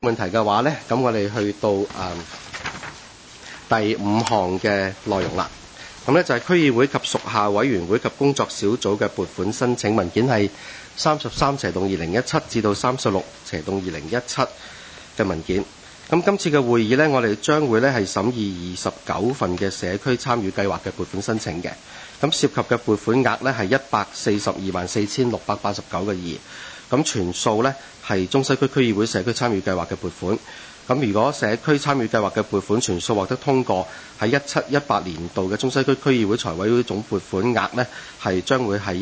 問題嘅話呢，咁我哋去到第5項嘅內容啦。咁呢就係區議會及屬下委員會及工作小組嘅撥款申請文件係33/2017至到36/2017嘅文件。咁今次嘅會議呢，我哋將會呢係審議29份嘅社區參與計劃嘅撥款申請嘅。咁涉及嘅撥款額呢係1424689個2。咁全數呢係中西區區議會社區參與計劃嘅撥款。咁如果社區參與計劃嘅撥款全數獲得通過，喺17-18年度嘅中西區區議會財委會總撥款額呢係將會係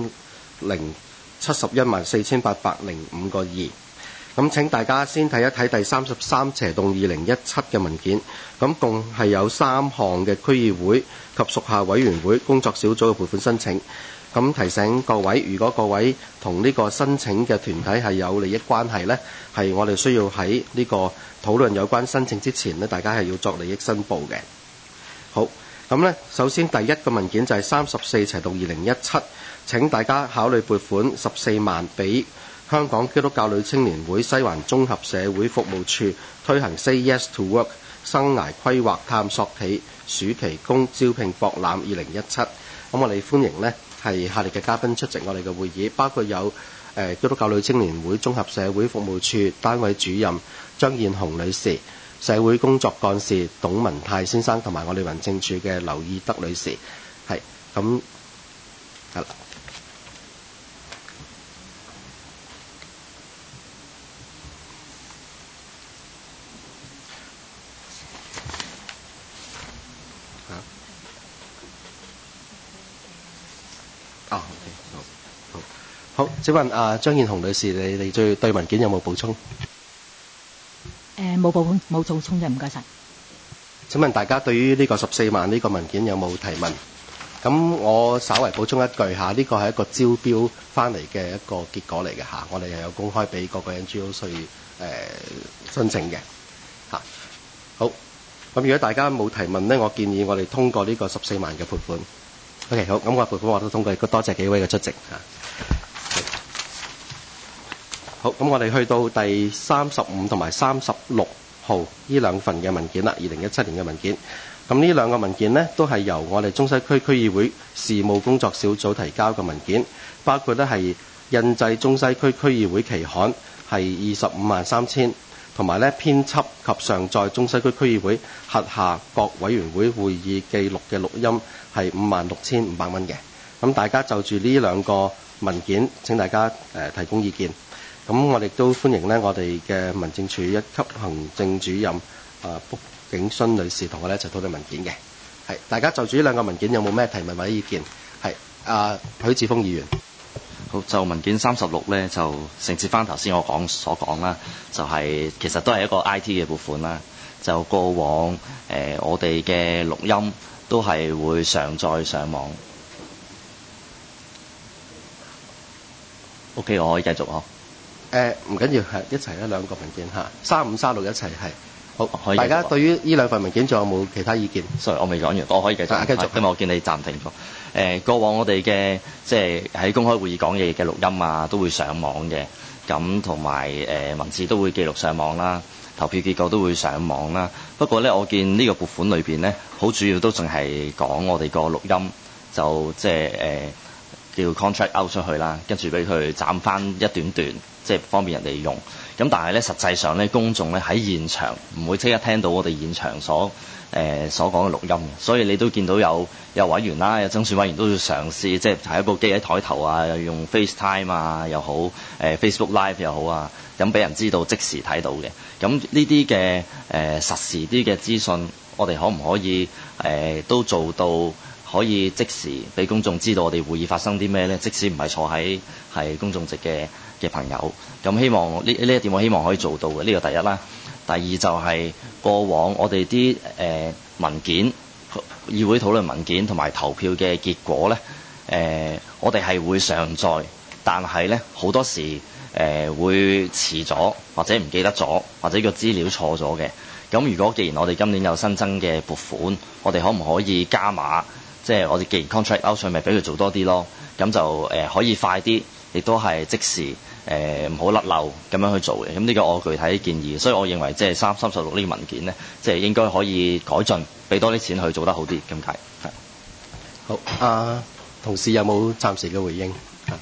10714805個2。咁請大家先睇一睇第33/2017嘅文件。咁共係有3項嘅區議會及屬下委員會工作小組嘅撥款申請。咁提醒各位，如果各位同呢個申請嘅團體係有利益關係呢，係我哋需要喺呢個討論有關申請之前呢，大家係要作利益申報嘅。好，咁呢首先第一個文件就係34/2017，請大家考慮撥款14萬俾香港基督教女青年會西環綜合社會服務處推行 Say Yes to Work 生涯規劃探索企暑期工招聘博覽2017。咁我哋歡迎呢係下列嘅嘉賓出席我哋嘅會議，包括有基督教女青年會綜合社會服務處單位主任張燕紅女士、社會工作幹事董文泰先生，同埋我哋民政處嘅劉義德女士。係咁係啦。好，請問張燕紅女士，你對文件有冇補充？ 冇補充嘅，唔該晒。 請問大家對於呢個14萬呢個文件有冇提問？咁我稍為補充一句下，呢個係一個招標翻嚟嘅一個結果嚟嘅嚇，我哋又有公開俾各個 NGO 去申請嘅嚇。好，咁如果大家冇提問呢，我建議我哋通過呢個14萬嘅撥款。OK， 好，咁我撥款我都通過，亦都多謝幾位嘅出席嚇。好，咁我哋去到第35同埋36號呢兩份嘅文件啦，2017年嘅文件。咁呢兩個文件呢，都係由我哋中西區區議會事務工作小組提交嘅文件，包括呢係印製中西區區議會期刊係253000，同埋呢編輯及上載中西區區議會轄下各委員會會議記錄嘅錄音係56,500蚊嘅。咁大家就住呢兩個文件，請大家提供意見。咁我哋都歡迎呢，我哋嘅民政處1級行政主任卜景勳女士同我哋一齊討論文件嘅。係，大家就住呢兩個文件有冇咩提問或者意見？係，許智峰議員。 好，就文件36呢，就承接翻頭先我所講啦，就係其實都係一個 IT 嘅撥款啦。就過往我哋嘅錄音都係會上載上網。OK， 我可以繼續嗬。 唔緊要，係一齊咧兩個文件嚇，35、36一齊係。好， 可以。 大家對於呢兩份文件仲有冇其他意見？ Sorry， 我未講完，我可以繼續。繼續，因為我見你暫停咗。過往我哋嘅即係喺公開會議講嘢嘅錄音啊，都會上網嘅。咁同埋文字都會記錄上網啦，投票結果都會上網啦。不過咧，我見呢個撥款裏邊咧，好主要都淨係講我哋個錄音，就即係叫 contract out 出去啦，跟住俾佢斬翻一段段，即係方便人哋用。咁但係咧，實際上咧，公眾咧喺現場唔會即刻聽到我哋現場所講嘅錄音嘅，所以你都見到有委員啦，有爭選委員都要嘗試，即係提一部機喺台頭啊，用 FaceTime 啊又好，Facebook Live 又好啊，咁俾人知道即時睇到嘅。咁呢啲嘅實時啲嘅資訊，我哋可唔可以都做到可以即時俾公眾知道我哋會議發生啲咩呢？即使唔係坐喺係公眾席嘅朋友，咁希望呢一點我希望可以做到嘅，呢個第一啦。第二就係過往我哋啲文件、議會討論文件同埋投票嘅結果呢，我哋係會上載，但係呢好多時會遲咗，或者唔記得咗，或者個資料錯咗嘅。咁如果既然我哋今年有新增嘅撥款，我哋可唔可以加碼？即係我哋既然 contract out 上，咪俾佢做多啲咯。咁就可以快啲，亦都係即時唔好甩漏咁樣去做嘅。咁呢個我具體建議，所以我認為即係36呢個文件呢，即係應該可以改進，俾多啲錢去做得好啲咁解。 好，同事有冇暫時嘅回應？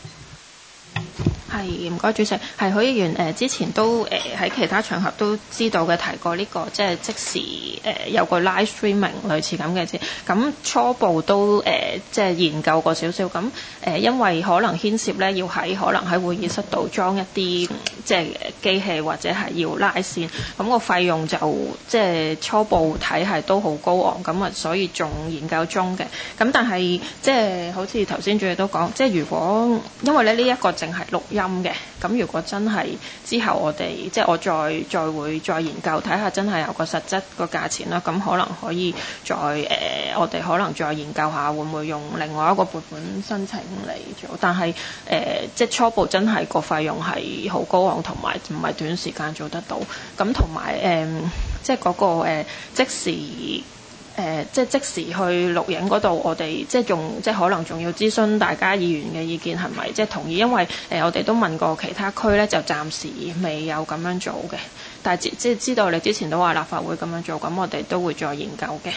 係，唔該主席。係許議員之前都喺其他場合都知道嘅，提過呢個即係即時有個 live streaming 類似咁嘅字。咁初步都即係研究過少少。咁因為可能牽涉咧，要可能喺會議室度裝一啲即係機器或者係要拉線。咁個費用就即係初步睇係都好高昂。咁啊，所以仲研究中嘅。咁但係即係好似頭先主席都講，即係如果因為咧呢一個淨係錄音嘅，咁如果真係之後我哋即係我再會再研究睇下，真係有個實質個價錢啦，咁可能可以再我哋可能再研究下會唔會用另外一個撥款申請嚟做，但係即係初步真係個費用係好高昂，同埋唔係短時間做得到，咁同埋即係嗰個即時。即時去錄影嗰度，我哋即係可能仲要諮詢大家議員嘅意見係咪即係同意？因為我哋都問過其他區咧，就暫時未有咁樣做嘅。但係即係知道你之前都話立法會咁樣做，咁我哋都會再研究嘅。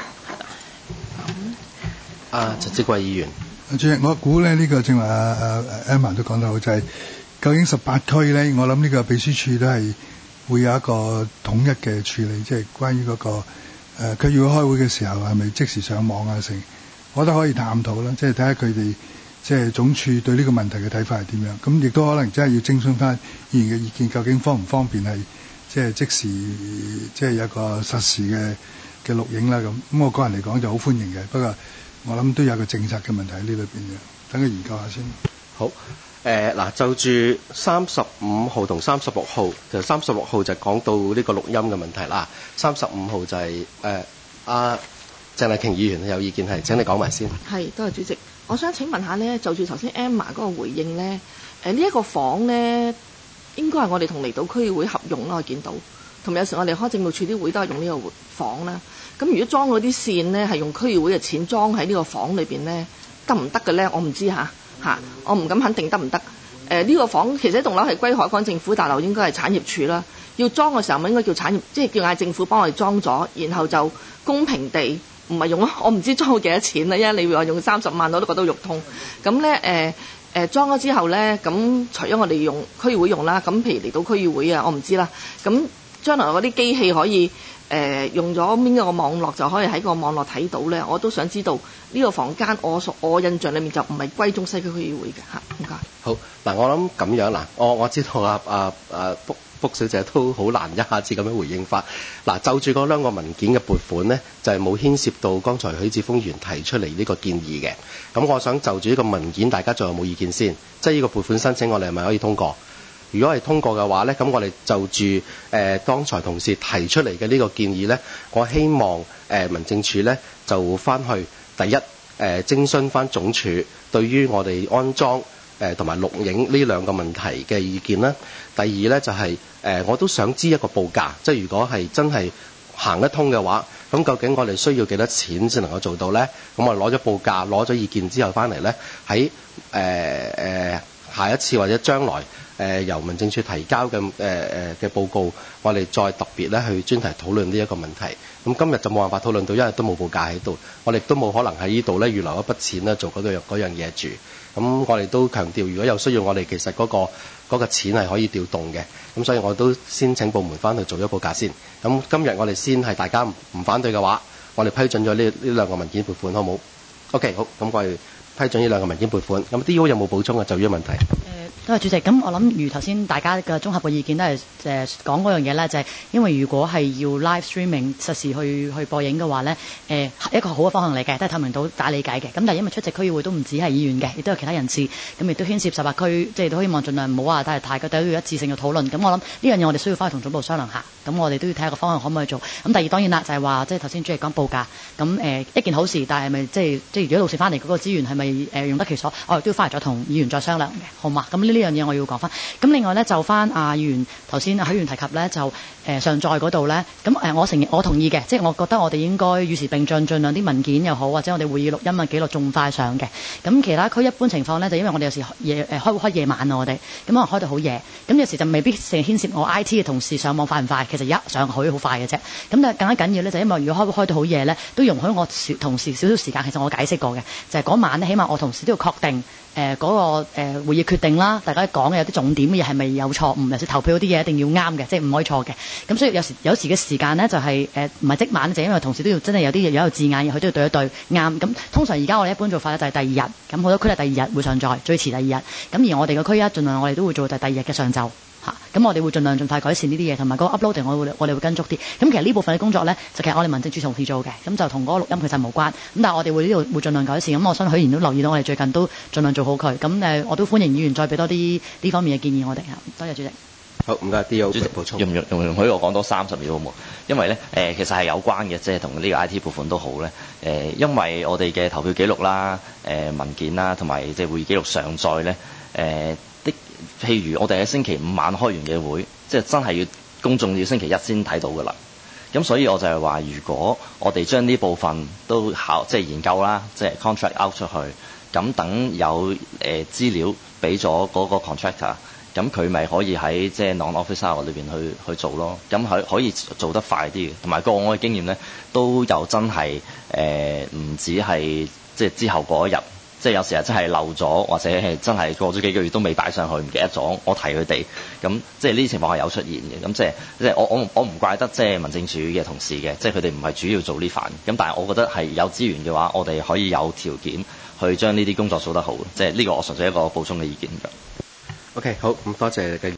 係啦。 陳志貴議員， 主席，我估咧呢個正話Emma 都講得好，就係究竟18區咧，我諗呢個秘書處都係會有一個統一嘅處理，即係關於嗰個。佢要開會嘅時候係咪即時上網啊？成，我覺得可以探討啦，即係睇下佢哋即係總署對呢個問題嘅睇法係點樣。咁亦都可能真係要徵詢翻議員嘅意見，究竟方唔方便係即係即時即係有個實時嘅錄影啦咁。咁我個人嚟講就好歡迎嘅，不過我諗都有個政策嘅問題喺呢裏邊嘅，等佢研究下先。 好。嗱，就住35號同36號，就36號就講到呢個錄音嘅問題啦。35號就係鄭麗瓊議員有意見係，請你講埋先。 係，多謝主席。我想請問下呢，就住頭先 Emma 嗰個回應呢，呢一個房呢，應該係我哋同離島區議會合用啦，我見到。同埋有時我哋開政務處啲會都係用呢個房啦。咁如果裝嗰啲線呢，係用區議會嘅錢裝喺呢個房裏邊呢，得唔得嘅呢？我唔知嚇。我唔敢肯定得唔得？呢個房其實棟樓係歸海港政府大樓，應該係產業署啦。要裝嘅時候咪應該叫產業，即係叫嗌政府幫我哋裝咗，然後就公平地唔係用，我唔知裝咗幾多錢啦。因為你話用30萬，我都覺得肉痛。咁咧裝咗之後咧，咁除咗我哋用區議會用啦，咁譬如嚟到區議會啊，我唔知啦。咁將來嗰啲機器可以用咗邊一個網絡就可以喺個網絡睇到咧，我都想知道呢個房間我印象裏面就唔係歸中西區區議會嘅嚇。唔該。 好嗱，我諗咁樣嗱，我知道卜小姐都好難一下子咁樣回應法。嗱，就住嗰兩個文件嘅撥款呢，就係冇牽涉到剛才許智峯議員提出嚟呢個建議嘅。咁我想就住呢個文件，大家仲有冇意見先？即係呢個撥款申請，我哋係咪可以通過？如果係通過嘅話呢，咁我哋就住剛才同事提出嚟嘅呢個建議呢，我希望民政處呢就翻去第一徵詢翻總署對於我哋安裝同埋錄影呢兩個問題嘅意見啦。第二呢，就係我都想知一個報價，即係如果係真係行得通嘅話，咁究竟我哋需要幾多錢先能夠做到呢？咁我攞咗報價，攞咗意見之後翻嚟呢，喺下一次或者將來由民政處提交嘅報告，我哋再特別咧去專題討論呢一個問題。咁今日就冇辦法討論到，因為都冇報價喺度，我哋都冇可能喺呢度咧預留一筆錢咧做嗰樣嘢住。咁我哋都強調，如果有需要，我哋其實嗰個錢係可以調動嘅。咁所以我都先請部門翻去做咗報價先。咁今日我哋先係大家唔反對嘅話，我哋批准咗呢兩個文件撥款，好冇 ？OK， 好，咁我哋批准呢兩個文件撥款。咁 DO 有冇補充啊？就呢個問題。 多謝主席。咁我諗如頭先大家嘅綜合嘅意見都係講嗰樣嘢咧，就係因為如果係要 live streaming 實時去播映嘅話咧，一個好嘅方向嚟嘅，都係透明到大家理解嘅。咁但係因為出席區議會都唔止係議員嘅，亦都有其他人士，咁亦都牽涉18區，即係都希望盡量唔好話太都要一致性嘅討論。咁我諗呢樣嘢我哋需要翻去同總部商量下。咁我哋都要睇下個方向可唔可以做。咁第二當然啦，就係話即係頭先主席講報價。咁一件好事，但係咪即係如果到時翻嚟嗰個資源係咪係用得其所，我亦都翻嚟再同議員再商量嘅，好嘛？咁呢樣嘢我要講翻。咁另外咧就翻議員頭先許議員提及咧就上載嗰度咧，咁我同意嘅，即係我覺得我哋應該與時並進，盡量啲文件又好，或者我哋會議錄音啊記錄仲快上嘅。咁其他區一般情況咧，就因為我哋有時開會開夜晚啊，我哋咁可能開到好夜，咁有時就未必成牽涉我 IT 嘅同事上網快唔快，其實一上去好快嘅啫。咁但係更加緊要咧，就因為如果開會開到好夜咧，都容許我同事少少時間。其實我解釋過嘅，就係嗰晚咧，起碼我同事都要確定嗰個會議決定啦，大家講嘅有啲重點嘅嘢係咪有錯誤，尤其是投票嗰啲嘢一定要啱嘅，即係唔可以錯嘅。咁所以有時嘅時間咧就係唔係即晚，就因為同事都要真係有啲嘢有字眼，佢都要對一對啱。咁通常而家我哋一般做法咧就係第二日，咁好多區係第二日會上載，最遲第二日。咁而我哋個區盡量我哋都會做第二日嘅上晝。咁我哋會盡量盡快改善呢啲嘢，同埋嗰個 uploading 我哋會跟足啲。咁其實呢部分嘅工作咧，就其實我哋民政處同事做嘅，咁就同嗰個錄音其實無關。咁但係我哋會呢度會盡量改善。咁我相信許議員都留意到，我哋最近都盡量做好佢。咁我都歡迎議員再俾多啲呢方面嘅建議我哋。多謝主席。 好，唔該，D.O. 主席補充。容許我講多30秒好冇？因為咧其實係有關嘅，即係同呢個 IT 部分都好咧。因為我哋嘅投票記錄啦、文件啦，同埋即係會議記錄上載咧，譬如我哋喺星期五晚開完嘅會，即係真係要公眾要星期一先睇到㗎啦。咁所以我就係話，如果我哋將呢部分都即係研究啦，即係 contract out 出去，咁等有資料俾咗嗰個 contractor，咁佢咪可以喺即係 non-office hour 裏邊去做咯。咁可以做得快啲嘅，同埋個我嘅經驗咧，都有真係唔止係即係之後嗰一日。即係有時係真係漏咗，或者係真係過咗幾個月都未擺上去，唔記得咗，我提佢哋。咁即係呢啲情況係有出現嘅。咁即係我唔怪得即係民政處嘅同事嘅，即係佢哋唔係主要做呢範。咁但係我覺得係有資源嘅話，我哋可以有條件去將呢啲工作做得好。即係呢個我純粹一個補充嘅意見㗎。 OK， 好，咁多謝你嘅。